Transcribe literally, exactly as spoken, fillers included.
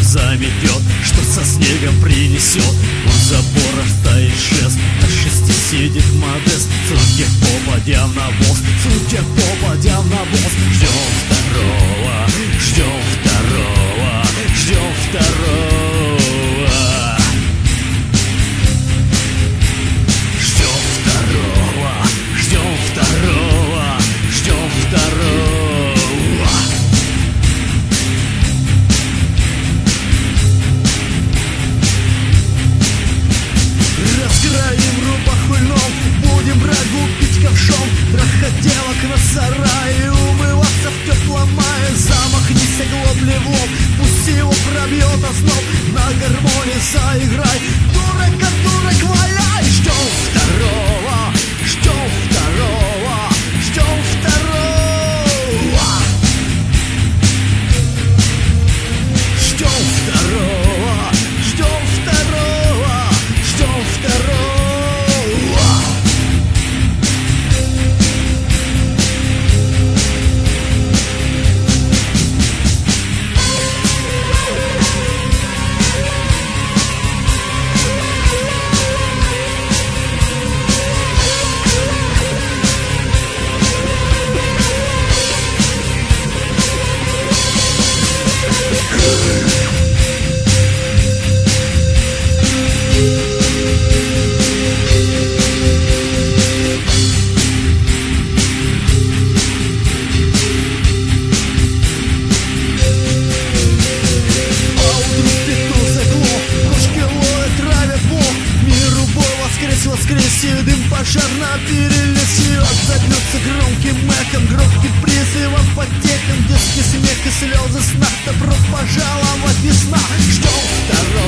заметет, что со снегом принесет. У забора стоит шест, на шесте сидит Модест. Судья попадя в навоз, судья попадя в навоз. Ждем второго, ждем второго, ждем второго. Ждем второго, ждем второго, ждем второго. Раскроим рубаху льном, будем врагу пить ковшом. Траходелок на сарае, умываться в теплом мае. Замахнись оглобли в лоб, пусть его пробьет озноб. На гармонии заиграй, дурака, дурак, валяй. Ждем второго, ждем второго, ждем второго. Ждем второго, ждем второго, ждем второго. Воскресе, дым пожарно перелесет. Загнется громким эхом, громким призывом, потехом. Детский смех и слезы сна, добро пожаловать весна. Ждем второго.